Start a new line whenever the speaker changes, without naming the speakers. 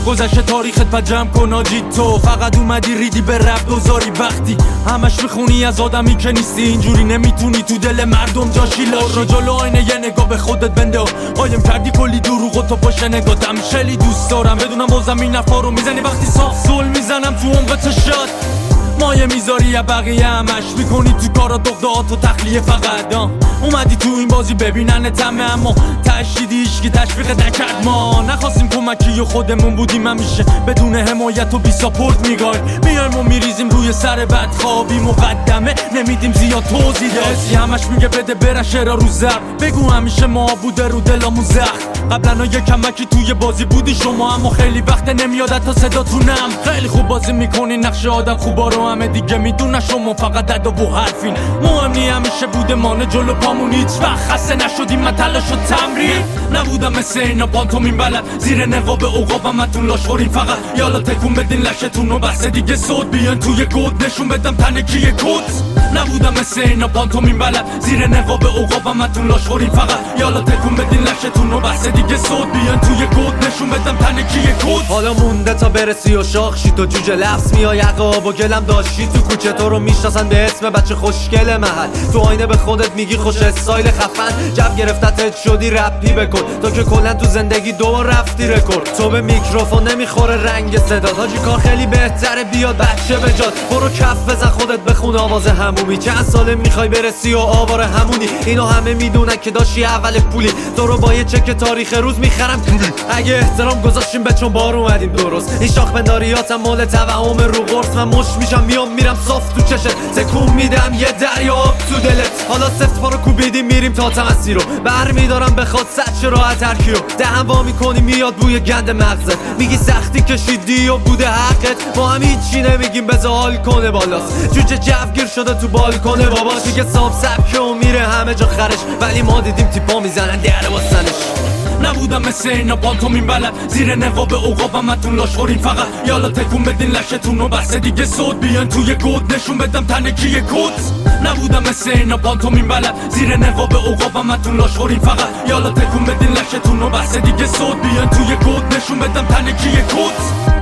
گذشته تاریخت پا جمع کن آجی تو فقط اومدی ریدی به رب دوزاری وقتی همش میخونی از آدمی که نیستی اینجوری نمیتونی تو دل مردم جاشی لاشی را جلو آینه یه نگاه به خودت بنده قایم کردی کلی دروغ و تو پشت نگاتم خیلی دوست دارم بدونم بازم این نفا رو میزنی وقتی صاف زل میزنم تو عمق چشات مایه میذاری یا بقیه همش میکنی تو کارا دغدغات و تخلیه فقط اومدی تو این بازی ببینن تمه اما تشدیدی هیچکی تشویقت نکرد ما نخواستیم کمکی و خودمون بودیم همیشه بدون حمایت و بی ساپورت میایم و میریزیم روی سر بدخوابی مقدمه نمیدیم زیاد توضیح دادی همش میگه بده بره شعرا رو زر بگو همیشه ما بوده رو دلامون زخم قبلا یه کمکی توی بازی بودی شما اما خیلی وقت نمیاد تا صداتونم خیلی خوب بازی میکنی نقش آدم خوبا رو همه دیگه میدونه شما فقط دد و حرفین مهم نی همیشه بوده مانه جلو پامون هیچ وقت خسته نشدیم من تلاش و تمرین نبودم مثل اینا پانتومین بلد زیر نقاب عقابم اتون لاش خورین فقط یالا تکون بدین لشتون و بسته دیگه صوت بیان توی گود نشون بدم تنه کیه کود نبودم مثل اینا پانتومین بلد زیر نقاب عقابم اتون لاش خورین فقط یالا تکون بدین لشتون و بسته دیگه صوت بیان توی گود نشون بدم تنه کیه کود
حالا مونده تا برسی و شاخشی تو جوجه لفظ میای عقاب و گلم داشتی تو کوچه تو رو میشناسن به اسم بچه خوشگل محل تو آینه به خودت میگی خوش استایل خفن جو گرفتت شدی رپی بکن تو که کلا تو زندگی دو رفتی رکورد تو به میکروفون نمیخوره رنگ صدات حاجی کار خیلی بهتره بیاد بچه بجات برو کف بزن خودت بخون آواز همومی چند ساله میخوای برسی و آواره همونی اینو همه میدونن که داشتی اول پولی تو رو با یه چک تاریخ روز میخرم کولی اگه احترام گذاشتیم به چون بار اومدیم درست این شاخ بنداریاتم مال توهم رو قرص من مش میشم میرم صاف تو چشت تکون میدم یه دریا آب تو دلت حالا سفت پا رو کوبیدیم میریم تا تمسی رو برمیدارم بخواد سچ راحت هرکی رو دهن وا میکنی میاد بوی گند مغزت میگی سختی کشیدی و بوده حقت ما هم هیچی نمیگیم بذار حال کنه بالاست جوجه جوگیر شده تو بالکنه باباش میگه صاحب سبکه و میره همه جا خرش ولی ما دیدیم تیپا میزنن دره واسنش
نبودم مثل اینا پانتومین بلد زیر نقاب عقابم اتون لاش خورین فقط یالا تکون بدین لشتون و بسته دیگه صوت بیان توی گود نشون بدم تنه کیه کود نبودم مثل اینا پانتومین بلد زیر نقاب عقابم اتون لاش خورین فقط یالا تکون بدین لشتون و بسته دیگه صوت بیان توی گود نشون بدم تنه کیه کود